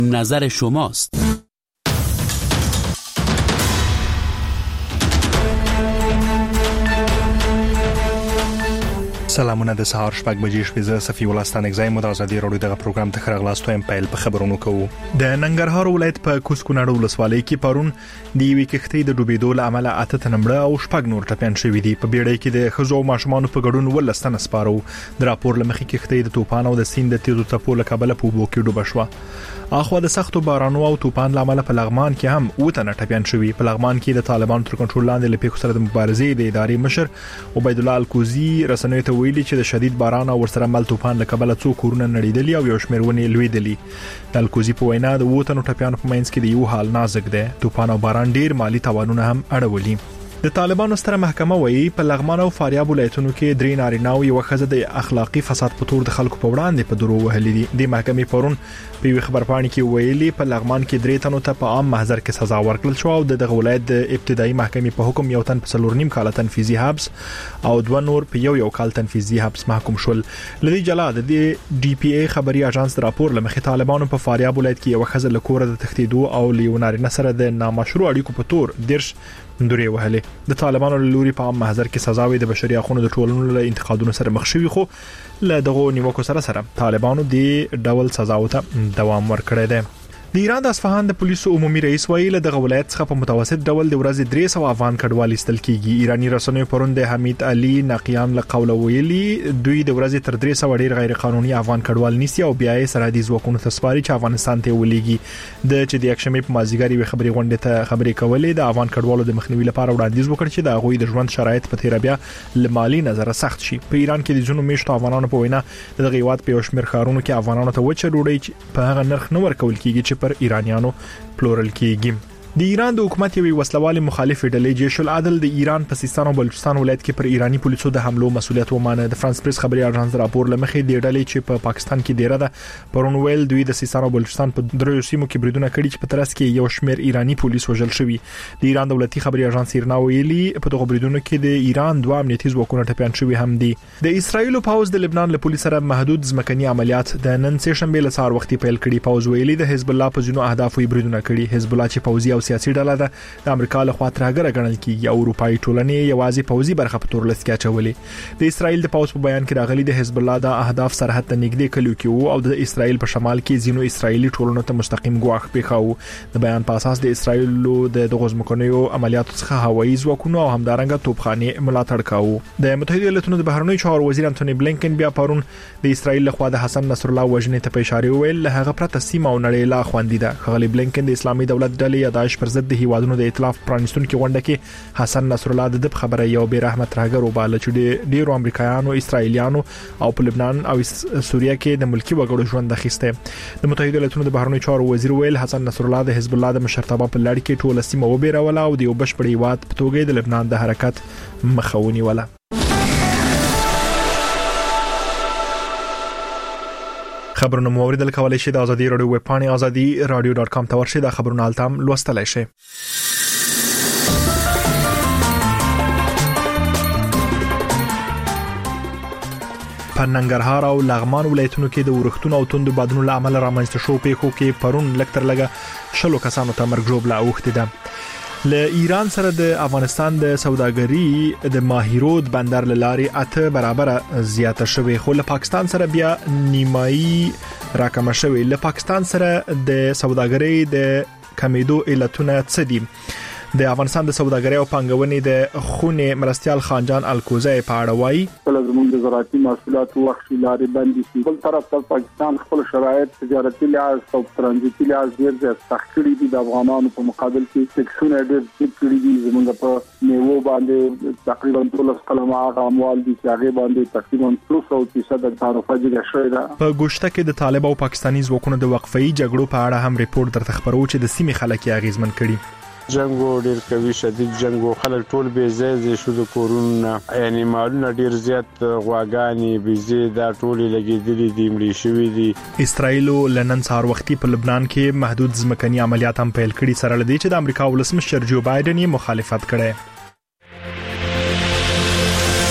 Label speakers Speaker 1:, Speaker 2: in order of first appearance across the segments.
Speaker 1: نظر شماست.
Speaker 2: سلامونه د سهار شپږ بجې شپې زه صفي ولستان اگزایم د ازادي راډیو دغه پروګرام ته خرغلاستو ام پایل په خبرونو کوو. د ننګرهار ولایت په کوسکونړ ولسوالۍ کې پرون د یوې کښتۍ د ډوبېدو له امله 8 تنمړه او شپږ نور ټپيان شوي دي. په بیړۍ کې د خزو او ماشومانو په ګډون ولستان سپارو. د راپور لمخې کښتۍ د توپان او د سیند د تیزو څپو له کبله په اوبو کې ډوبه شوه. اخوا د سختو بارانو او توپان له امله په لغمان کې هم وټنه ټپيان شوي. په لغمان کې د طالبانو تر کنټرول لاندې له پیښو سره د مبارزې د ادارې مشر عبید الله الکوزی رسنیو ته ویلي چې د شدید باران او ورسره مل توپان له کبله څو کورونه نړیدلي او یو شمېر ونې لوېدلي. د الکوزی په وینا د وټنو ټپيانو په منځ کې د یو حال نازک دی. توپان او باران ډیر مالی تاوانونه هم اړولي. د طالبانو ستره محکمه وایي په لغمان او فاریاب ولایتونو کې درې نارینه او یو ښځه د اخلاقی فساد په تور د خلکو په وړاندې په درو وهلي دي. د محکمې پرون په یو خبرپاڼه کې ویلي په لغمان کې درې تنو ته په عام محضر کې سزا ورکړل شو او د ولایت د ابتدایي محکمې په حکم یو تن په 4.5 کال تنفیذي حبس او دوه نور په یو کال تنفیذي حبس محکوم شول. لدی جلا د ډي پی ای خبري اژانس راپور لمخې طالبانو په فاریاب ولایت کې یو ښځه له کوره د تښتیدو او لیونارینه سره د نامشروع اړیکو په تور درش دوری وهلي. د طالبانو لوري په عام محضر کې سزاوي د بشري حقوقو د ټولنو له انتقادونو سره مخ شوي خو له دغه نیوکو سره طالبانو د ډول سزاو ته دوام ورکړی دی. د ایران د اصفهان د پولیسو عمومي رئیس ویلي له دغه ولایت څخه په متوسط ډول د ورځې 300 افغان کډوال استل کیږي. ایرانی رسنیو پرون د حمید علي نقیان له قوله ویلي دوی د ورځې تر 300 ډیر غیر قانوني افغان کډوال نیسي او بیا یې سرحدي ځواکونو ته سپاري چې افغانستان ته ولېږي. د چې د یکشنبه په مازیګر یو خبري غونډه ته خبري کولې د افغان کډوالو د مخنیوي لپاره وړاندیز وکړ چې د غوي د ژوند شرایط په تیر بیا له مالی نظر سخت شي. په ایران کې د جنو میشتو افغانانو په وینا د غیوات په شمیر خارونو کې افغانانو ته وچه ډوډۍ په هغه نرخ نه ورکول کیږي چې پر ایرانیانو پلورل کیږي. د ایران د حکومت یوې وسلوالې مخالف ډلې جیش العدل د ایران په سیستان او بلوچستان ولایت کې پر ایرانی پولیسو د حملو مسؤلیت ومانه. د فرانس پریس خبري اژانس راپور لمخې د ډلې چې په پاکستان کې ډیره ده پرون ویل دوی د سیستان او بلوچستان په دریو سیمو کې بریدونه کړي چې په ترڅ کې یو شمېر ایرانی پولیس وژل شوي. د ایران دولتي خبري اژانس ایرنا ویلي په دغه بریدونو کې د ایران دوه امنیتي ځواکونه ټپيان شوي هم دي. د اسرایل پوز د لبنان له پولیس سره محدود ځمکني عملیات د نن سه شنبه له سهار وختي پیل کړي. پوز ویلي د حزب الله په ځینو اهدافو بریدونه کړي. حزب الله چې پوزي او سیاسي ډله ده د امریکا له خوا ترهګر ګڼل کیږي او اروپאי ټولنې یوازې پوزي برخه په تور لست کې اچولې. د اسرایل د پوز په بیان کې راغلي د حزب الله د اهداف سرحد ته نږدې کلیو کې وو او د اسرایل په شمال کې ځینو اسرایلی ټولنو ته مستقیم ګواښ پیښاو. د بیان په اساس د اسرایل د غزمکنیو عملیاتو څخه هوایي ځواکونو او همدارنګه توپخانه ملاتړ کاوه. د متحده ایالاتونو د بهرنیو چارو وزیر انټونی بلینکن بیا پرون د اسرایل له خوا د حسن نصر الله وژنې ته په اشاره ویل له هغه پرته سیمه او نړۍ لا خوندې ده. خغلی بلینکن د اسلامي دولت ډلې یا داعش پر ضد د هیوادونو د ائتلاف پرانستون کې غونډه کې حسن نصر الله د خبره یو بې رحمت راګر وباله چې ډیرو امریکایانو اسرایلیانو او په لبنان او سوریه کې د ملکی وګړو ژوند اخیسته. د متحده ایالاتونو د بهرنیو چارو وزیر ویل حسن نصر الله د حزب الله د مشرتابه په لړ کې ټول سیمه وبېروله او د یو بشپړ هیواد په توګه د لبنان د حرکت مخاوني ولا. خبرونه موریدل کولای شي د ازادي رادیو ویب پاڼه azadi.radio.com ته ورشي. د خبرونو التام لوستلای شي. په ننګرهار او لغمان ولایتونو کې د ورښتونو او توندو بادونو له امله رامنځته شو پیښو کې پرون لکتر لګه 10 کسانو ته مرګ ژوبله اوښتې ده. له ایران سره د افغانستان د سوداګري د ماهیرود بندر لاري 8 برابر زیاته شوې خو له پاکستان سره بیا نیمایي راکمه شوې. له پاکستان سره د سوداګري د کمیدو علتونه څه دي؟ د افغانستان د سوداګرۍ او پانګونې د خونې مرستيال خانجان الکوزی په اړه وایي
Speaker 3: زموږ د زراعتي محصولاتو وخت لارې بندي شي. بل طرف ته پاکستان خپل شرایط تجارتي لحاظ او ترانزیتي لحاظ ډېر زیات سخت کړي دي. د افغانانو په مقابل کې ټیکسونه ډېر زیات کړي دي. زموږ په میوو باندې تقریبا 13 کلمه اموال دي چې هغه باندې تقریبا 300% تعرفه جګه شوې ده.
Speaker 2: په ګوشته کې د طالب او پاکستاني ځواکونو د وقفه‌ای جګړو په اړه هم ریپورت درته خبرو چې د سیمې خلک یې اغیزمن کړي.
Speaker 4: جنگو ډیر کوي شدید جنگو خلک ټول به زیات شو د کورونه یعنی مالونه ډیر زیات غواګانی بيزي دا ټول لګیدلي دي ملي شوی دي.
Speaker 2: اسرائیل لنن سهار وختي په لبنان کې محدود ځمکني عملیات هم پیل کړي سره لدی چې د امریکا ولسمشر جو بایدن یې مخالفت کړي.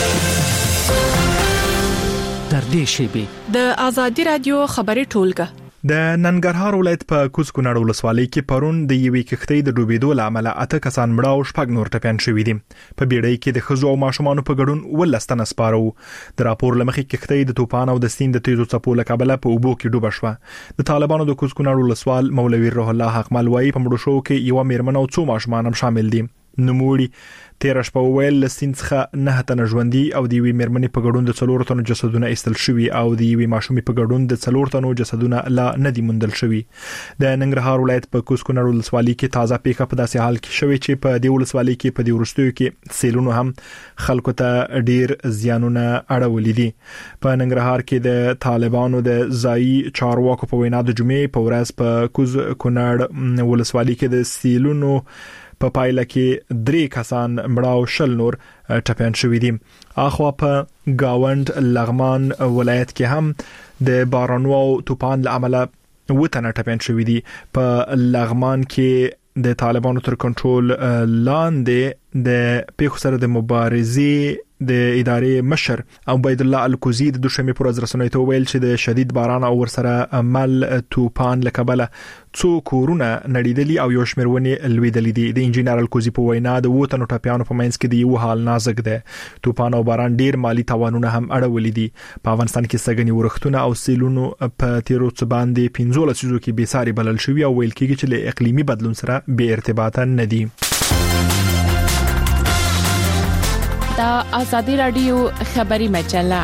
Speaker 1: در دې شیبه
Speaker 5: د ازادي رادیو خبري ټولګه
Speaker 2: د ننګرهار ولایت په کوز کونړ ولسوالۍ کې پرون د یوې کښتۍ د ډوبېدو له امله 8 کسان مړه او 6 نور ټپيان شوي دي. په بیړۍ کې د ښځو او ماشومانو په ګډون 12 تنه سپاره وو. د راپور له مخې کښتۍ د طوفان او د سیند د تیزو څپو له کبله په اوبو کې ډوبه شوه. د طالبانو د کوز کونړ ولسوال مولوي روح الله حقمل وايي په مړو شوو کې یو میرمن او 2 ماشومان هم شامل دي. نوموړي 13 شپه ویل لسین څخه 9 تنه ژوندۍ او د یوې میرمنې په ګډون د 4 تنو جسدونه ایستل شوي او د یوې ماشومې په ګډون د 4 تنو جسدونه لا نه دي موندل شوي. د ننګرهار ولایت په کوز کونړ ولسوالۍ کې تازه پیښه په داسې حال کې شوې چې په دې ولسوالۍ کې په دې وروستیو کې سیلونو هم خلکو ته ډیر زیانونه اړولې دي. په ننګرهار کې د طالبانو د ځایي چارواکو په وینا د جمعې په ورځ په کوز کونړ ولسوالۍ کې د سیلونو په پایله کې 3 کسان مړه او 20 نور ټپيان شوي دي. اخوا په گاوند لغمان ولایت کې هم د بارانو او طوفان له امله 9 تنه ټپيان شوي دي. په لغمان کې د طالبانو تر کنټرول لاندې د پیښو سره د مبارزې د ادارې مشر عبید الله الکوزی د دوشنبه پر ورځ رسنیو ته ویل چې د شدید باران او ورسره عمل طوفان لکبله 2 کورونه نړیدلي او یو شمېر ونې لویدلې دي. د انجینر الکوزی په وینا د 2 تنو ټپيانو په منځ کې د یو حال نازک ده. طوفان او باران ډیر مالی تاوانونه هم اړولې دي. په افغانستان کې سګنی ورښتونه او سیلونو په تیرو څه باندې 15 لسیزو کې بيساري بلل شوی او ویل کېږي چې له اقلیمي بدلون سره به ارتباط نه دي.
Speaker 1: دا آزادی رادیو خبری مجله.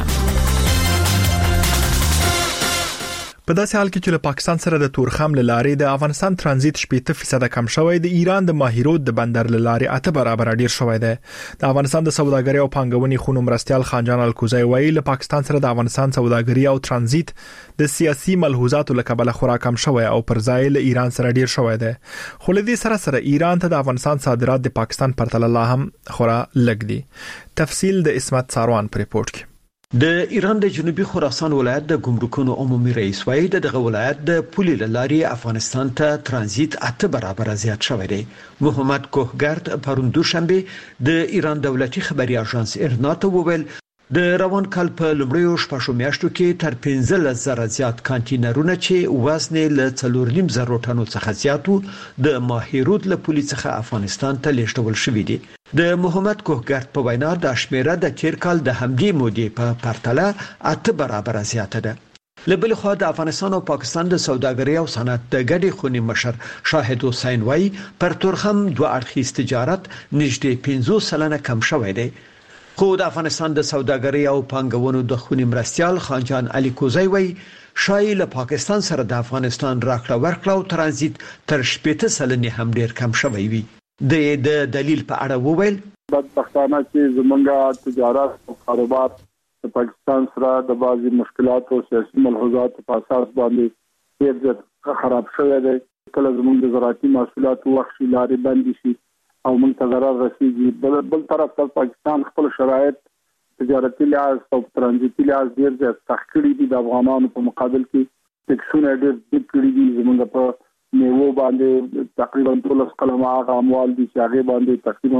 Speaker 2: په داسې حال کې چې له پاکستان سره د تورخم لارې د افغانستان ترانزیت 80% کم شوی، د ایران د ماهیرود د بندر لارې 8 برابر ډیر شوی دی. د افغانستان د سوداګرۍ او پانګونې خونو مرستيال خانجان الکوزی وایي له پاکستان سره د افغانستان سوداګرۍ او ترانزیت د سیاسي ملحوظاتو لکبله خورا کم شوی او پر ځای له ایران سره ډیر شوی دی. خو له دې سره ایران ته د افغانستان صادرات د پاکستان پرتله لا هم خورا لږ دي. تفصیل د اسمت ساروان پر ریپورت کې.
Speaker 5: د ایران د جنوبي خراسان ولایت د ګمرکونو عمومي رئیس وایي دغه ولایت د پولې لارې افغانستان ته ترانزیت 8 برابر زیات شوی دی. محمد کوهګرد پرون دوشنبه د ایران دولتي خبري اژانس ارنا ته وویل د روان کال په لومړیو شپږو میاشتو کې تر 15,000 زیات کانټینرونه چې وزن له 4.5 ټنو څخه زیاتو د ماهیرود له پولې څخه افغانستان ته لیږدول شوي دي. د محمد کوهګرد په وینا د شمیره د تیر کال د همدې مودې په پرتله 8 برابر زیاته ده. لبل خو د افغانستان او پاکستان د سوداګرۍ او صنعت د ګډې خونې مشر شاهد حسین وایي پر تورخم دوه اړخیز تجارت نږدې 50% کم شوی دی. خو د افغانستان د سوداګرۍ او پانګونو د خونې مرستيال خانجان علي کوزی وایي شایي له پاکستان سره د افغانستان راکړه ورکړه او ترانزیت تر 80% هم ډیر کم شوی وي. د دلیل په اړه وویل
Speaker 3: بدبختانه چې زمونږه تجارت او کاروبار د پاکستان سره د بعضي مشکلات او سیاسي ملحوظات په اساس باندې ډیر ځکه خراب شوی دی. کله زمونږ د زراعتي محصولاتو وحشي لارې بندې شي او موږ ته ضرر رسیږي. بل طرف ته پاکستان خپل شرایط تجارتي لحاظ او ترانزیتي لحاظ ډیر زیات سخت کړي دي. د افغانانو په مقابل کې ټیکسونه ډیر ډیر کړي دي. زمونږ په میوه باندې تقریبا 13 قلمه هغه اموال دي چې هغه باندې تقریبا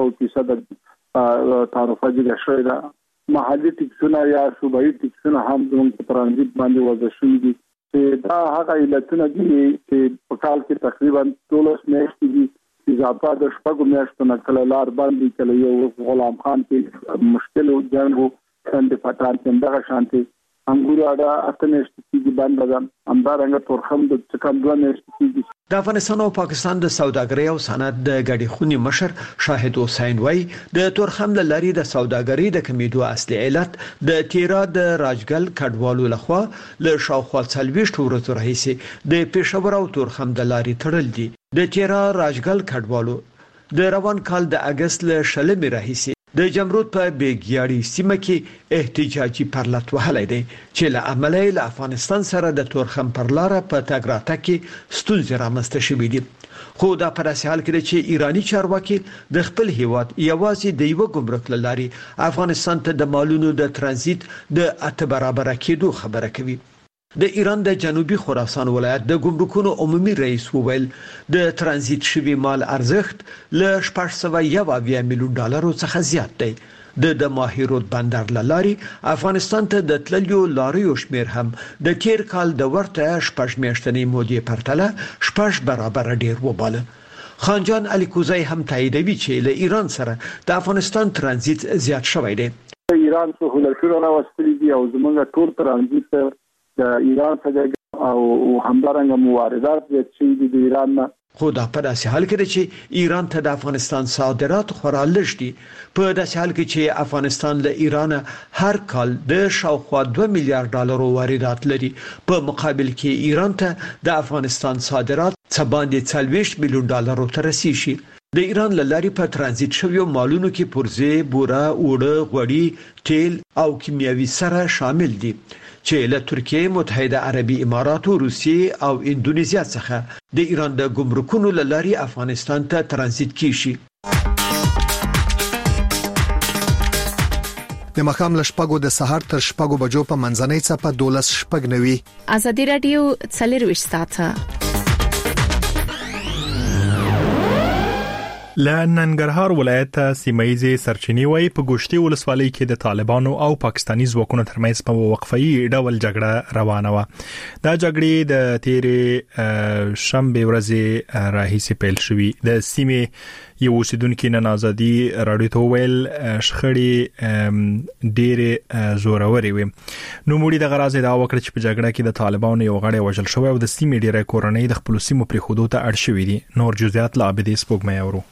Speaker 3: 200% تعرفه دي شوی دا. محلي ټیکسونه یا صوبایي ټیکسونه هم زموږ په ترانزیت باندې وضع شوي دي چې دا هغه علتونه دي چې په کال کې تقریبا 13 میاشتې دي. اضافه د شپږو میاشتو نه کله لار باندې کله یو غلام خان کې مشکل او جنګ څنګه پټان څنګه شانتي انګور اډا اتنهشت کې باندې ده همدارنګه تورخم د څکم دوه میاشتې
Speaker 5: د افغانستان او پاکستان د سوداګرۍ او صنعت د ګډې خونې مشر شاهد حسین وایي د تورخم لارې د سوداګرۍ د کمیدو اصلي علت د تیرا د راجګل کډوالو لخوا له شاوخوا 40 ورځو راهیسې د پېښور او تورخم د لارې تړل دي. د تیرا راجګل کډوالو د روان کال د اگست له شلمې راهیسې د جمرود په بیګیاړي سیمه کې احتجاجي پرلط وهلای دی چې له عملي له افغانستان سره د تورخم پر لار په تګراته کې ستونزې رامنځته شوې دي. خو دا په داسې حال کې چې ایرانی چارواکي د خپل هیواد یوازې د یو ګمرک لاري افغانستان ته د مالونو د ترانزیت د 8 برابر کېدو خبره کوي. د ایران د جنوبي خراسان ولایت د ګمرکونو عمومي رئیس وویل د ترانزیت شوی مال ارزښت له $601 میلیون څخه زیات دی. د ماهیرود بندر لاري افغانستان ته د تللیو لاریو شمیر هم د تیر کال د ورته شپږ میاشتنې مودې پرتله شپږ برابر ډیر وباله. خانجان الیکوزی هم تاییدوي چې له ایران سره د افغانستان ترانزیت زیات شوی دی.
Speaker 3: ایران سهولتونه راوستلي دي او زموږ ټول ترانزیت د ایران څخه او همدارنګه مواردات چې د ایران نه
Speaker 5: خو دا په داسې حال کې چې ایران ته د افغانستان صادرات خورا لږ دي. په داسې حال کې چې افغانستان له ایران هر کال د شاوخوا 2 میلیارډ ډالر واردات لري، په مقابل کې ایران ته د افغانستان صادرات څه باندې 40 میلیون ډالر ته رسیدي. د ایران لاري په ترانزیت شویو مالونو کې پرزه، بوره، اوړه، غوړي، تیل او کیمیاوي سره شامل دي چې له ترکیه، متحده عربي اماراتو، روسیې او اندونیزیا څخه د ایران د ګمرکونو لاري افغانستان ته ترانزیت کیږي.
Speaker 6: د مخام لشپګو د سحر تر شپګو بجو په منځنۍ څپه 12 شپګ نوي.
Speaker 1: ازادي رادیو 24 ساعته
Speaker 2: لننګرهار ولایت سیمایي سرچینی وای په ګوشتي ولسوالۍ کې د طالبانو او پاکستاني ځواکونو ترمنځ په وقفه‌ای ډول جګړه روانه و. دا جګړې د تیرې شنبه ورځې راهیسې پیل شوې. د سیمې یو اوسیدونکو نن ازادي رادیو ته ویل شخړې ډېر زوروري وي. نو موږ د غرازه دا وکړه چې په جګړه کې د طالبانو یو غړی وژل شوی او د سیمې ډېر کورنۍ د خپل سیمو پر حدود ته اړ شوې دي. نور جزئیات لا عبدي سپوږمۍ اورو.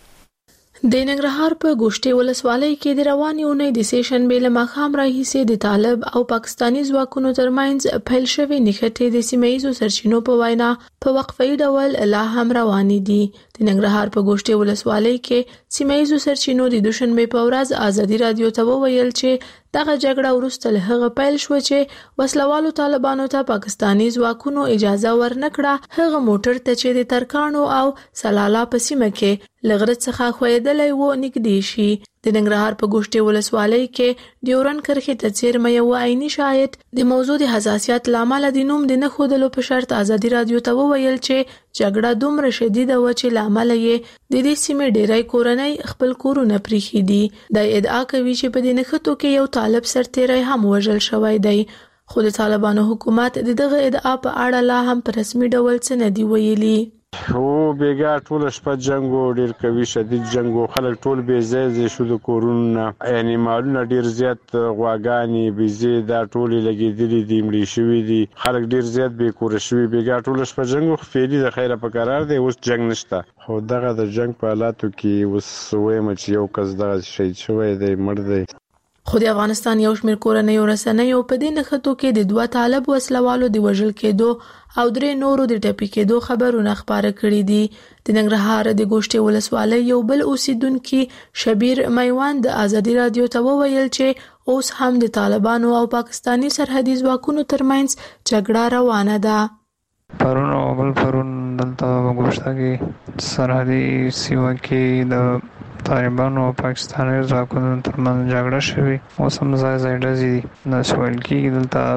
Speaker 7: د ننګرهار په ګوشتي ولسوالۍ کې د روانې اونۍ د سیشن بیل مخام راهیسې د طالب او پاکستاني ځواکونو ترمنځ پیل شوې نښتې د سیمایي سرچینو په وینا په وقفه‌ای ډول لا هم روانې دي. د ننګرهار په ګوشتي ولسوالۍ کې سیمایي سرچینو د دوشنبه په ورځ ازادي رادیو ته وویل چې دغه جګړه وروسته له هغه پیل شو چې وسلوالو طالبانو ته پاکستاني ځواکونو اجازه ورنکړه هغه موټر ته چې د ترکانو او سلالا په سیمه کې لغړ څخه خویدلې و نګدي شي. د ننګرهار په ګوشتي ولسوالۍ کې ډیورن کرخي ته چیرمه یو عیني شاهد د موضوع د حساسیت لامل د نوم د نه خودلو په شرط ازادي رادیو ته وویل چې جګړه دومره شدیده و چې لامل یې د دې سیمې ډیری کورنۍ خپل کورونه پریخي دي. د ادعا کوي چې په دې نښتو کې یو طالب سرتیری هم وژل شوی دی. خو د طالبانو حکومت دغه ادعا په اړه لا هم په رسمي ډول څه نه دی ویلي.
Speaker 4: او بیګا ټول شپه جنگو ډیر کوي شدید جنگو خلک ټول به زیز شو د کورونه یعنی مالونه ډیر زیات غواګانی بيزي دا ټول لګیدلې دي مړي شوی دي خلک ډیر زیات به کور شوی بیګا ټول شپه جنگو خفيري د خیره په قرار دی اوس جنگ نشته خو دغه د جنگ په حالاتو کې اوس وې مچ یو کس دغه شهید شوی دی مړ دی.
Speaker 7: خو د افغانستان یو شمېر کورنۍ ورسنۍ په دې نښتو کې د 2 طالب وسلوالو د وژل کېدو او 3 نورو د ټپي کېدو خبرونه خبره کړي دي. د ننګرهار د ګوشتي ولسوالۍ یو بل اوسیدونکو شبیر میوان د ازادي رادیو ته وویل چې اوس هم د طالبانو او پاکستاني سرحدي ځواکونو ترمنځ جګړه روانه ده.
Speaker 8: پرون او بل پرون دلته ګوشته کې سرحدي سیمه کې د طالبانو او پاکستاني ځواکونو ترمنځ جګړه شوې اوس هم ځای ډزې دي نه سوال کېږي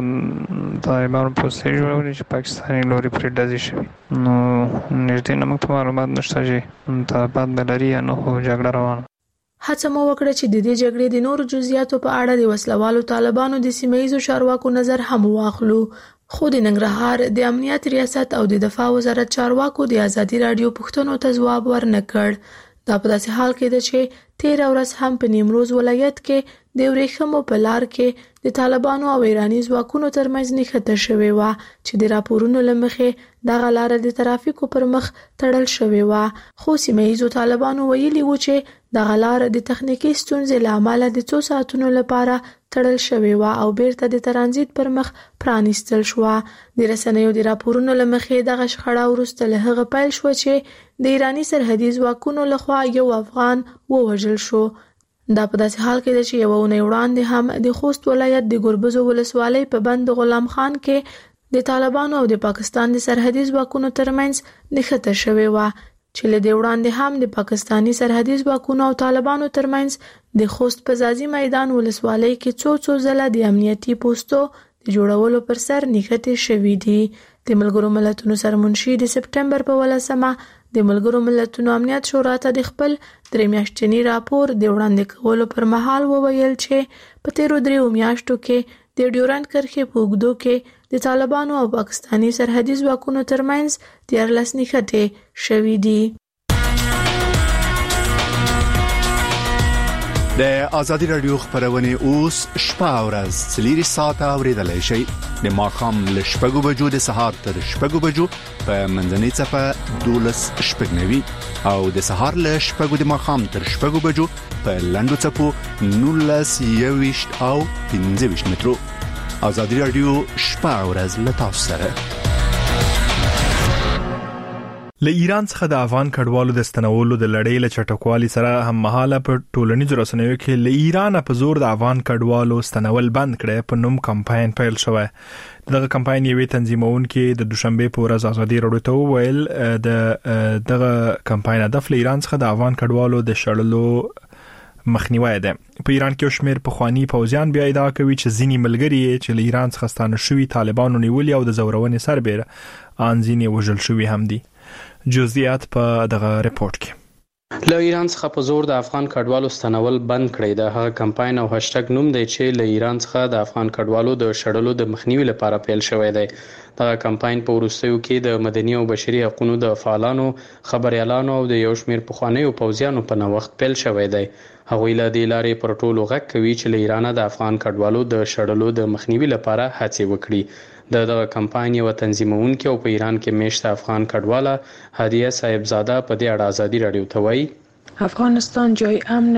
Speaker 8: دلته طالبانو پوسټ جوړولې چې پاکستاني لوري پرې ډزې شوې نو نږدې نه موږ ته معلومات نشته چې طالبان به لري یا نه خو جګړه روانه.
Speaker 7: هڅه مو وکړه چې د دې جګړې د نورو جزئیاتو په اړه د وسلوالو طالبانو د سیمایي چارواکو نظر هم واخلو خو د ننګرهار د امنیت ریاست او د دفاع وزارت چارواکو د ازادي رادیو پوښتنو ته ځواب ورنکړ. دا په داسې حال کې ده چې 13 ورځ هم په نیمروز ولایت کې د ورېښمو په لار کې د طالبانو او ایراني ځواکونو ترمنځ نښته شوې و چې د راپورونو لمخې دغه لار د ترافیکو پر مخ تړل شوې و خو سیمایي طالبانو ویلي و چې دغه لار د تخنیکی ستونزې لامل د 2 ساعتونو لپاره تړل شوې و او بیرته د ترانزیت پر مخ پرانیستل شو. د رسنیو د راپورونو لمخې دغه شخړه وروسته له هغه پیل شو چې د ایراني سرحدي ځواکونو لخوا یو افغان ووژل شو. دا په داسې حال کې چې یو اونۍ وړاندې هم د خوست ولایت د ګربزو ولسوالۍ په بند غلام خان کې د طالبانو او د پاکستان د سرحدي ځواکونو ترمنځ نښته شوې و چې له دې وړاندې هم د پاکستاني سرحدي ځواکونو او طالبانو ترمنځ د خوست په ځاځي میدان ولسوالۍ کې څو ځله د امنیتي پوسټو د جوړولو پر سر نښتې شوې دي. د ملګرو ملتونو سرمنشي د سپټمبر په 18 د ملګرو ملتونو امنیت شورا ته د خپل 3 میاشتني راپور د وړاندې کولو پر مهال وویل چې په تیرو 3 میاشتو کې د ډیورنډ کرښې په اوږدو کې د طالبانو او پاکستاني سرحدي ځواکونو ترمنځ 14 نښتې شوې دي.
Speaker 9: د ازادي رادیو خبرونه اوس شپه او ورځ 3 ساعته اوریدلای شئ. د ماښام له 6 بجو د سهار تر 6 بجو په منځنۍ صفه 12:09 او د سهار له 6 د ماښام تر 6 بجو په لاندو صفو 19:20 او 15 مترو. ازادي رادیو شپه او ورځ له تاسو سره.
Speaker 2: له ایران څخه د افغان کډوالو د ستنولو د لړۍ له چټکوالي سره هم مهاله په ټولنیزو رسنیو کې له ایران په زور د افغان کډوالو ستنول بند کړي په نوم کمپاین پیل شوی. دغه کمپاین یوې تنظیمونکو د دوشنبه په ورځ ازادي رادیو ته وویل د دغه کمپاین هدف له ایران څخه د افغان کډوالو د شړلو مخنیوي ده. په ایران کې شمیر په خواني پوځیان بیا ادعا کوي چې ځینی ملګری چې له ایران څخه ستانه شوی طالبانو نیولې او د زورونې سربېره ان ځینی وژل شوی هم دي. جزئیات په دغه ریپورت کې.
Speaker 10: له ایران څخه په زور د افغان کډوالو ستنول بند کړي. د هغه کمپاین او هاشټګ نوم دی چې له ایران څخه د افغان کډوالو د شړلو د مخنیوي لپاره پیل شوی دی. دغه کمپاین په وروستیو کې د مدني او بشري حقوقو د فعالانو، خبريالانو او د یو شمېر پخوانیو پوځیانو په نوښت پیل شوی دی. هغوی له دې لارې پر ټولو غږ کوي چې له ایران د افغان کډوالو د شړلو د مخنیوي لپاره هڅې وکړي. دغه کمپاین یو تنظیمونکو او په ایران کې میشته افغان کډواله هدیه صاحبزاده په دې اړه ازادي رادیو ته وایي:
Speaker 7: افغانستان د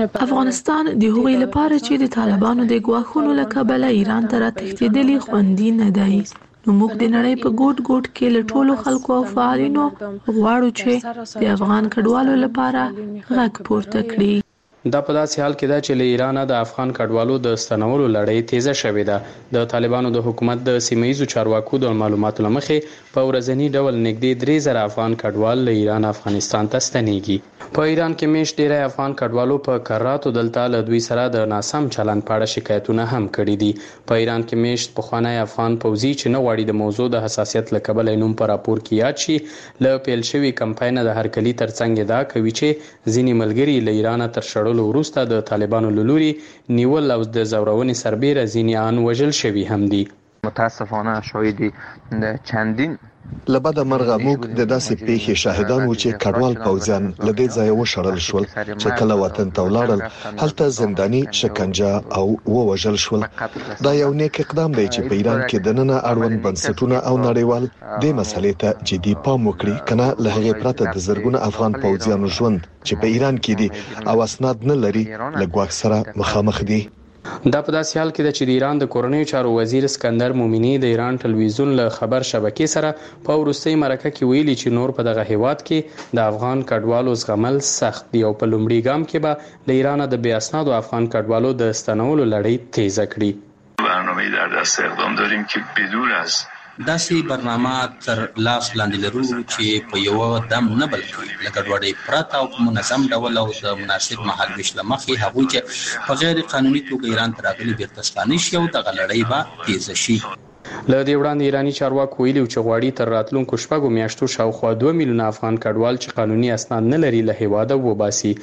Speaker 7: هغوی لپاره چې د طالبانو د ګواښونو له کبله ایران ته راتښتېدلي خوندي نه دی. نو موږ د نړۍ په ګوټ ګوټ کې له ټولو خلکو او فعالینو غواړو چې د افغان کډوالو لپاره غږ پورته کړي.
Speaker 10: دا په داسې حال کې ده چې له ایران د افغان کډوالو د ستنولو لړۍ تیزه شوې ده. د طالبانو د حکومت د سیمایي چارواکو د معلوماتو لمخې په ورځنی ډول نږدې 3000 افغان کډوال له ایران افغانستان ته ستنېږي. په ایران کې میشت ډیری افغان کډوالو په کراتو دلته له دوی سره د ناسم چلند په اړه شکایتونه هم کړي دي. په ایران کې میشت پخوانی افغان پوځي چې نه غواړي د موضوع د حساسیت له کبله نوم په راپور کې یاد شي، له پیل شوی کمپاین د هرکلي ترڅنګ دا کوي چې ځینې ملګري له ایران تر شړلو وروسته د طالبانو له لوري نیول او د زورونې سربېره ځینې ان وژل شوي هم دي.
Speaker 11: متاسفانه شاهدی چندین
Speaker 12: لبد مرغه موږ د داسې پیښې شاهدان وو چې کډوال پوځیان له دې ځای وشړل شول چې کله وطن ته ولاړل هلته زنداني شکنجه او ووژل شول. دا یو نیک اقدام دی چې په ایران کې د نن اړوند بنسټونه او نړیوال د مسلې ته جدي پام وکړي، کنه له هغه پرته د زرګونه افغان پوځیانو ژوند چې په ایران کې دي او اسناد نه لري له ګواښ سره مخامخ دي.
Speaker 10: دا په داسې حال کې ده چې د ایران د کورنیو چارو وزیر اسکندر مومنی د ایران ټلویزیون له خبر شبکې سره په وروستي مرکه کې ویلي چې نور په دغه هیواد کې د افغان کډوالو زغمل سخت دی او په لومړي ګام کې به له ایران د بې اسنادو افغان کډوالو د ستنولو لړۍ تیزه کړي.
Speaker 13: برنامه در دست اقدام داریم که بدون از
Speaker 14: داسې برنامه تر لاس لاندې لرو چې په یو دم نه بلکې لکه ډوډۍ پرته او په منظم ډول او د مناسب مهال ویش له مخې هغوی چې په غیر قانوني توګه ایران ته راغلي بیرته ستانه شي او دغه لړۍ به تیزه شي.
Speaker 10: له دې وړاندې ایراني چارواکو ویلي چې غواړي تر راتلونکو شپږو میاشتو شاوخوا 2 میلیونه افغان کډوال چې قانوني اسناد نه لري له هیواده وباسي.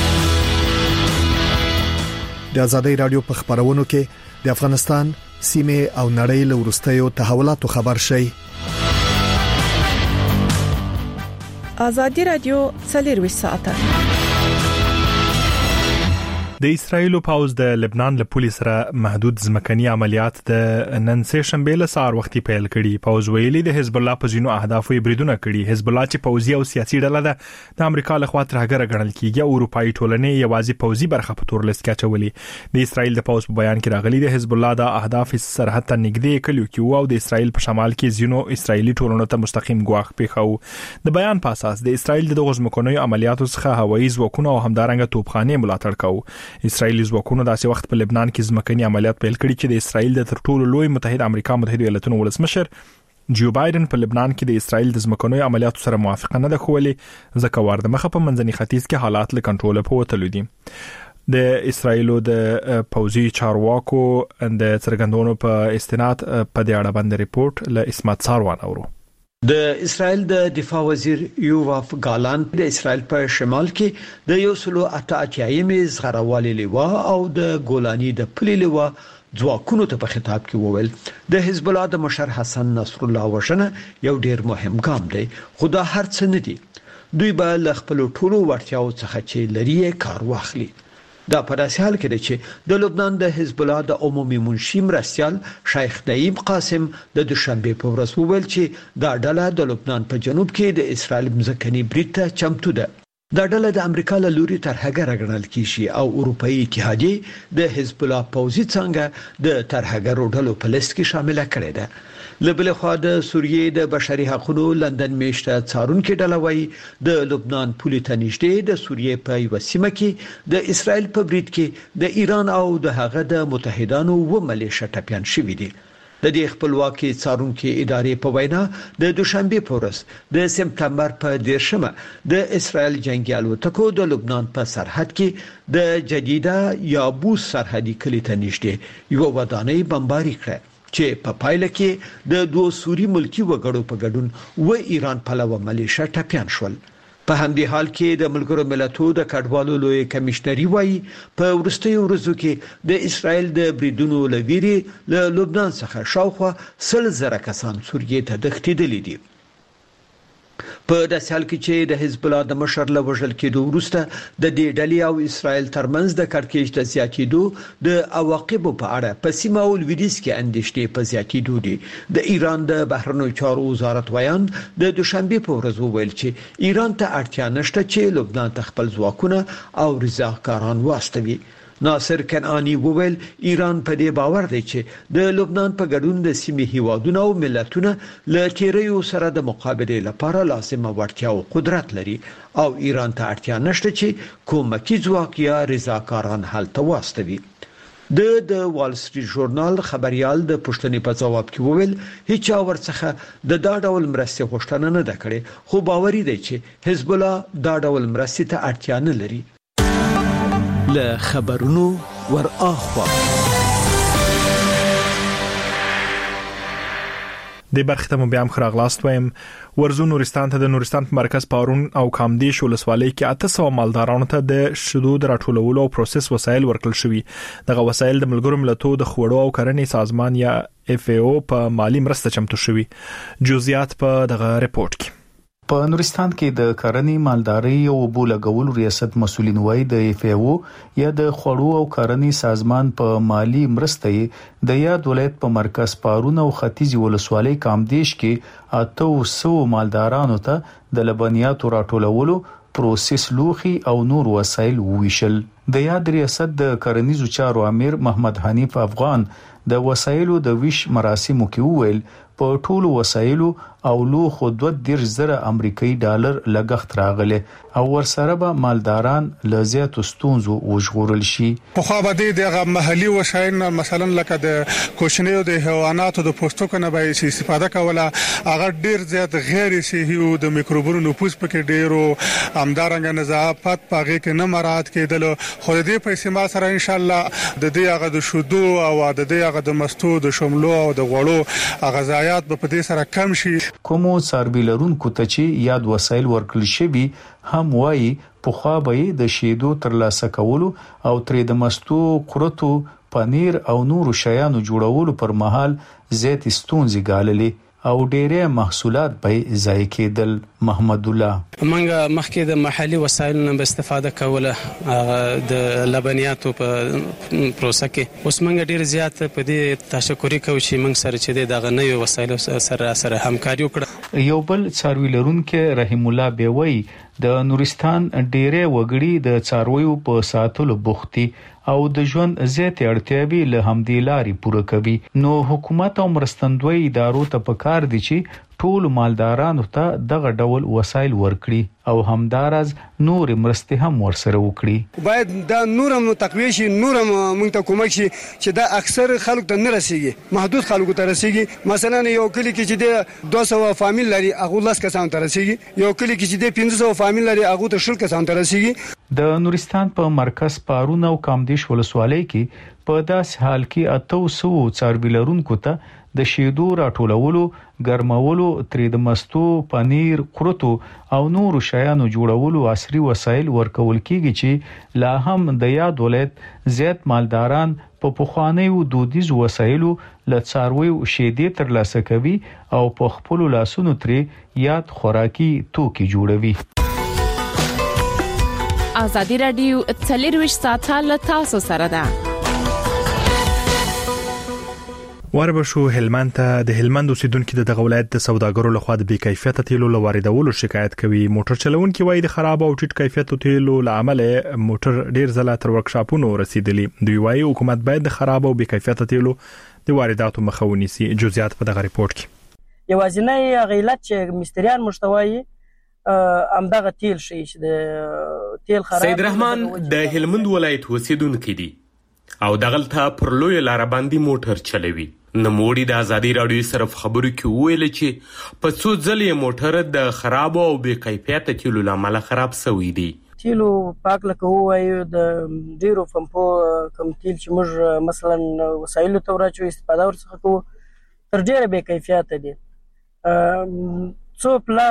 Speaker 6: د ازادي رادیو په خبرونو کې د افغانستان سیمه او نړۍ له ورستیو تحولاتو خبر شي.
Speaker 1: ازادي رادیو 24 ساعته.
Speaker 2: د اسرایل پاوز د لبنان له پولیس سره محدود ځمکني عملیات د نن سه شنبه له سار وختي پیل کړي. پاوز ویلي د حزب الله په ځینو اهدافو بریدونه کړي. حزب الله چې پوځي او سیاسي ډله ده د امریکا له خوا ترهګر ګڼل کیږي او اروپאי ټولنې یوازې پوځي برخه په تور لیست کې اچولې. د اسرایل د پاوز په بیان کې راغلي د حزب الله د اهداف سرحد ته نږدې کلیو کې او د اسرایل په شمال کې ځینو اسرایلی ټولنو ته مستقیم ګواښ پیښو. د بیان په اساس د اسرایل د غزمکنوي عملیاتو څخه هوایي ځواکونه او همدارنګه توپخانه ملاتړ کوي. اسرایلی ځواکونو داسې وخت په لبنان کې ځمکني عملیات پیل کړي چې د اسرایل د تر ټولو لوی متحد امریکا متحده ایالاتونو ولسمشر جو بایدن په لبنان کې د اسرایل د ځمکنوي عملیاتو سره موافقه نه ده ښودلې ځکه ورده مخه په منځني ختیځ کې حالات له کنټرول په وتلو دي. د اسرایلو د پوځي چارواکو د څرګندونو په استناد په دې اړه باندې ریپورت له اسمت ساروان اورو.
Speaker 5: د اسرائیل د دفاع وزیر یوواف ګالانت د اسرائیل په شمال کې د 188 زغروالي لیوا او د ګولانی د پلي لیوا ځواکونو ته په خطاب کې وویل د حزب الله د مشر حسن نصر الله وژنه یو ډیر مهم ګام دی خو دا هر څه نه دي دوی به له خپل ټولو وړتیاو څخه چې لري کار واخلي دا په داسې حال کې دی چې د لبنان د حزب الله د عمومي منشي مرستيال شیخ نعیم قاسم د دوشنبه په ورځ وویل چې دا ډله د لبنان په جنوب کې د اسرائیل مځکني برید ته چمتو ده دا ډله د امریکا له لوري ترهګر راګڼل کیږي او اروپאי اتحادیه د حزب الله پوځي څنګه د ترهګر ډلو په لیست کې شامل کړي ده لبل خو د سوریې د بشري حقوقو لندن میشته څارونکو ډله وایي د لبنان پولیس ته نږدې د سوریې په یو سیمه کې د اسرائیل په برید کې د ایران او د هغه د متحدانو و ملیشه ټپيان شوې دي د دې خپلواکي څارونکو ادارې په وینا د دوشنبه په ورځ د سپتمبر په 10مه د اسرائیل جنگي الوتکو د لبنان په سرحد کې د جديده یابوس سرحدي کلی ته نږدې یو ودانۍ بمباري کړه چې په پایله کې د دوه سوري ملکی وګړو په ګډون و ایران پلوه ملیشه ټپيان شول په همدې حال کې د ملګرو ملتونو د کډوالو لوی کمشنري وایي په ورستیو ورځو کې د اسرائیل د بریدونو لویري له لبنان څخه شاوخوا 100,000 کسان سوریې ته تښتېدلي دي په داسې حال کې چې د حزب الله د مشر له وژل کېدو وروسته د دې ډلې او اسرائیل ترمنځ د کړکېچ د زیاتېدو د عواقبو په اړه په سیمه او لویدیځ کې اندېښنې په زیاتېدو دي د ایران د بهرنیو چارو وزارت ویان د دوشنبه په ورځ وویل چې ایران ته اړتیا نشته چې لبنان ته خپل ځواکونه او رضاکاران واستوي ناصر کنعانی وویل ایران په دې باور دی چې د لبنان په ګډون د سیمې هیوادونو او ملتونو له تیریو سره د مقابله لپاره لازمه وړتیا او قدرت لري او ایران ته اړتیا نشته چې کومکی ځواک یا رضاکاران هلته واستوي د وال سټریټ ژورنال خبريال د پښتنې په جواب کې وویل هیڅ ورڅخه د دا ډول مرستې غوښتنه نه ده کړې خو باوري دی چې حزب الله دا ډول مرستې ته اړتیا نه لري
Speaker 15: له خبرونو ور اخوا
Speaker 2: د برختمو بیا هم خراغلاست وایم ورزو نورستان ته د نورستان په مرکز پارون او کامدیش ولسوالۍ کې 800 مالدارانو ته د شیدو د راټولولو او پروسس وسایل ورکړل شوي دغه وسایل د ملګرو ملتونو د خوړو او کرنې سازمان یا FAO په مالی مرسته چمتو شوي جزئیات په دغه ریپورت کې
Speaker 16: په نورستان کې د کرنې مالداري او بولګول ریاست مسولین وای د FAO یا د خوړو او کرنې سازمان په مالی مرسته د یاد ولایت په مرکز پارون او ختیځ ولسوالۍ کامدیش کې 800 مالدارانو ته د لبنیاتو راټولولو پروسس لوخي او نور وسایل وویشل د یاد ریاست د کرنیزو چارو امیر محمد حنیف افغان د وسایلو د ویش مراسمو کې وویل په ټولو وسایلو او لوخو 2.0 امریکایي ډالر لګښت راغله او ورسره به مالداران لزیات ستونزو وژغورل شي
Speaker 17: په خو به دغه محلي وسایل مثلا لکه د کوچنیو د حیواناتو د پوستو کنه به استفاده کوله هغه ډیر زیات غیر صحي او د میکروبونو نفوذ پکې ډیرو امدارنګ نظافت پاغه کې نه مراد کېدل خو دې په سیمه سره ان شاء الله د دې هغه د شودو او د دې هغه د مستو د شملو او د غوړو غذایات په دې سره کم شي
Speaker 16: کومو څاروي لرونکو ته چې یاد وسایل ورکړل شوي هم وایي په خوا به د شیدو ترلاسه کولو او ترې د مستو قرتو پنیر او نورو شیانو جوړولو پر مهال زیات ستونزې ګاللې او ډېرې محصولات به ضایع کېدل محمد الله
Speaker 18: منګه مخکې د محلي وسایلو نه استفاده کوله د لبنیاتو په پروسه کې اوس منګه ډېر زیات په دې تشکر کوي چې موږ سره چې دغه نوې وسایلو سره همکاري وکړه
Speaker 16: یو بل څاروي لرونکو رحیم الله بیوي د نورستان ډېرې وګړي د څارویو په ساتلو بوختي او د ژوند زیاتې اړتیاوې له همدې لارې پوره کوي نو حکومت او مرستندوی ادارو ته پکار دي چې ټول مالدارانو ته دغه ډول وسایل ورکړي او همدارز نور مرستې هم ورسره وکړي
Speaker 19: باید دا نورم تقویه شي نورم موږ ته کومک شي چې دا اکثر خلکو ته نه رسیږي محدود خلکو ته رسیږي مثلا یو کلی کې چې د 200 فامیل لري هغه لاس کسان ته رسیږي یو کلی کې چې د 500 فامیل لري هغه ته شل کسان ته رسیږي
Speaker 16: د نورستان په مرکز پارون او کامدیش ولسوالۍ کې په داس حال کې 800 څاروي لرونکو ته د شیدو راټولولو، ګرمولو، ترې د مستو، پنیر، قروتو او نور شیانو جوړولو عصري وسایل ورکول کیږي چې لا هم د یاد ولایت زیات مالداران په پخوانیو دودیز وسایلو له څارویو شیدې ترلاسه کوي او په خپل لاسونو ترې یاد خوراکي توکي جوړوي.
Speaker 1: ازادي رادیو 24 ساعته له تاسو سره ده.
Speaker 2: وربشو هلمند ته د هلمند اوسیدونکو د دغه ولایت د سوداګرو لخوا د بې کیفیت تیلو لواریدولو شکایت کوي. موټر چلونکي وایي د خراب او ټیټ کیفیت تیلو لامل موټر ډیر ځله تر ورکشاپونو رسیدلی. دوی وایي حکومت باید د خراب او بې کیفیت تیلو د وارداتو مخه ونیسي. جزئیات په دغه ریپورت کې.
Speaker 20: یوازینی غیلت چې مستریان مشتوي امدغه تیل شي چې د تیل خراب.
Speaker 21: سید رحمان د هلمند ولایت اوسیدونکو دی او دغلته پر لوی لار باندې موټر چلوي. نموړي د ازادي رادیو سره خبرو کې ویل چې په څو ځلې موټر د خراب او بې کیفیت تیلو لامل خراب شوی دی.
Speaker 20: تیلو پاک لکه وایو د ډیرو پمپو کوم تیل چې موږ مثلا وسایلو ته ورچو استفاده ورڅخه کوو تر ډیره بې کیفیت دي. څو پلا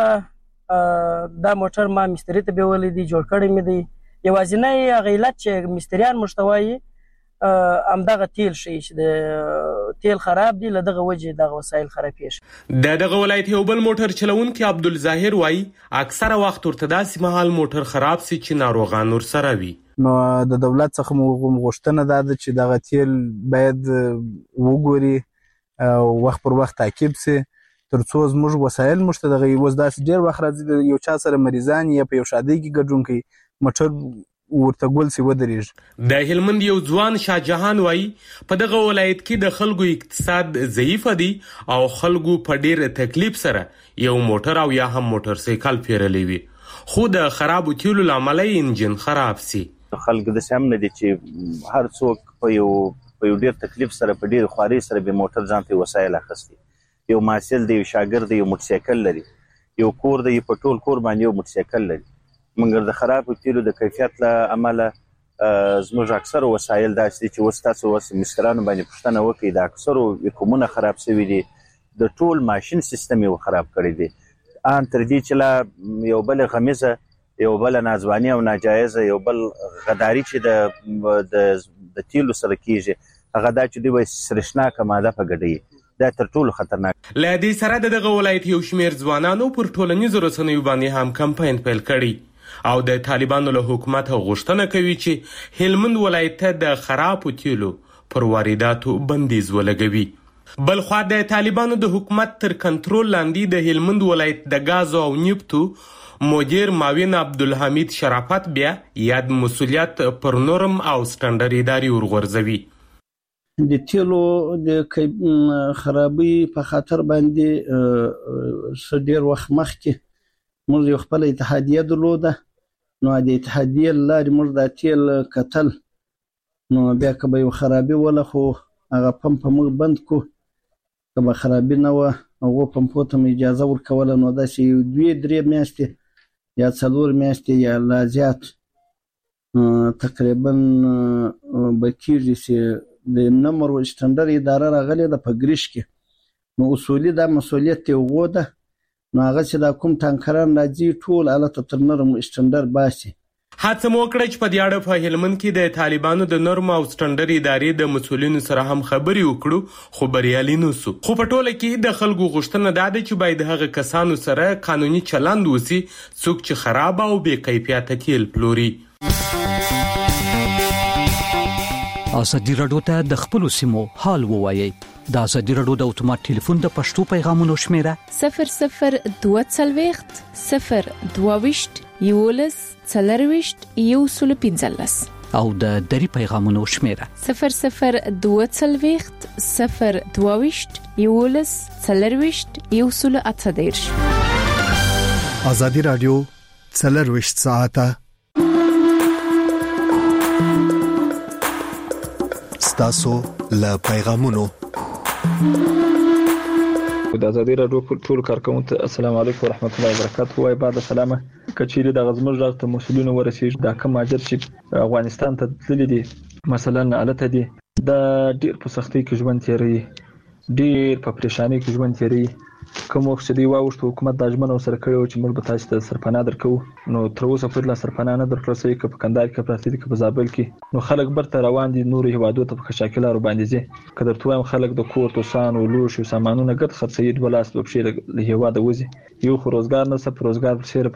Speaker 20: دا موټر ما مستری ته بیولې دي جوړ کړی مې دی. یوازینی غیلت چې مستریان مشتوي امدغه تیل شي چې د تیل خراب دی له دغه وجه دغه وسایل خراب شي.
Speaker 21: د دغه ولایت یو بل موټر چلونکي عبدالظاهر وایي اکثره وخت ورته داسې مهال موټر خراب سي چې ناروغان ورسره وي.
Speaker 22: نو د دولت څخه موږ غوښتنه ده چې دغه تیل باید وګوري او وخت پر وخت تعقیب سي ترڅو زموږ وسایل مشته دغه وز داسې ډیر وخت راځي یو چا سره مریضان یا په یو شادي کې ګډون کوي موټر ورته ګول سی ودرېږي.
Speaker 21: د هلمند یو ځوان شاه جهان وایي په دغه ولایت کې د خلکو اقتصاد ضعیف دی او خلکو په ډیر تکلیف سره یو موټر او یا هم موټر سایکل پیرلی وي خو د خراب تیلو لامل انجن خراب سي.
Speaker 23: خلک د سامنے دي چې هر څوک په یو ډیر تکلیف سره په ډیر خواري سره به موټر ځانته وسایل اخستي. یو محصل دی، یو شاګرد دی، یو موټر سایکل لري، یو کور دی، په ټول کور باندې یو موټر سایکل لري. مګر د خراب تیلو د کیفیت له امله زموږ اکثر وسایل داسې چې اوس تاسو مسترانو باندې پوښتنه وکړئ د اکثرو کومونه خراب شوي دي. د ټول ماشین سیستم یې خراب کړی دی. ان تر دې چې لا یو بل غمیزه، یو بل نازوانی او ناجایزه، یو بل غداری چې د تیلو سره کیږي هغه دا چې دوی سرشناک ماده په ګډي دا تر ټولو خطرناک.
Speaker 21: له دې سره دغه ولایت یو شمیر ځوانانو پر ټولنیزو رسنیو باندې هم کمپاین پیل کړی او د طالبانو له حکومت غوښتنه کوي چې هلمند ولایت ته د خراب تیلو پر وارداتو بندیز ولګوي. بل خو د طالبانو د حکومت تر کنټرول لاندې د هلمند ولایت د غاز او نفتو مدیر معاون عبدالحمید شرافت بیا یاد مسولیت پر نورم او سټانډرډ اداري ورغورځوي.
Speaker 24: د تیلو د خرابي په خاطر باندې ډیر وخت مخکې موږ یو خپل اتحادیه درلوده. نو د اتحادیه لارې موږ د تیل کتل نو بیا که به یو خرابي وله خو هغه پمپ موږ بند کو که به خرابي نه وه هغو پمپو ته مو اجازه ورکوله نو داسې 2-3 میاشتې یا 4 میاشتې یا لا زیات تقریبا به کېږي چې د نمبر و سټنډرډ اداره راغلې ده په ګریش کې نو اصولي دا مسؤلیت یې هغو ده نو هغه چې دا کوم ټانکران راځي ټول هلته تر نرم سټنډرډ باسي.
Speaker 21: هڅه مو وکړه چې په دې اړه په هلمند کې د طالبانو د نرم او سټنډرډ ادارې د مسؤلینو سره هم خبرې وکړو خو بریالي نه سو. خو په ټوله کې د خلکو غوښتنه دا ده چې باید هغه کسانو سره قانوني چلند وسی څوک چې خراب او بې کیفیت تیل پلوري.
Speaker 25: ازادي رادیو ته د خپل سیمو حال ووایي. د ازادي رادیو د اتومات ټلیفون د پښتو پیغامونو شمیره
Speaker 1: 0022 022 11 415
Speaker 25: او د دری پیغامونو شمیره
Speaker 1: 0022 022 11 415.
Speaker 6: ازادي رادیو 24 ساعته ستاسو له پیغامونو.
Speaker 26: د ازادي رادیو ټول کارکونکو ته السلام علیکم ورحمت الله وبرکاته. وای بعد سلامه کچېری د غزمر راته مسولینو ورسېږي دا کوم اجر چې افغانستان ته تللی دي مثلا الته دي د ډیر په سختۍ کې ژوند تیری، ډیر په پریشانی کې ژوند تیری. کوم وخت چې دی واوښت حکومت د اجمن سره کړو چې موږ به تاسو ته سرپناه درکو، نو تر اوسه پورې لا سرپناه نه درکړل شوی، که په کندهار کې پراته دي که په زابل کې، نو خلک برته روان دي نور هیوادو ته په خشاکلارو باندې ځي. که درته وایم خلک د کور توسانو لوښو سامانونه ګټ خرڅوي، 2 لاس په پښې له هیواده وځي. یو خو روزګار نشته، په روزګار پسې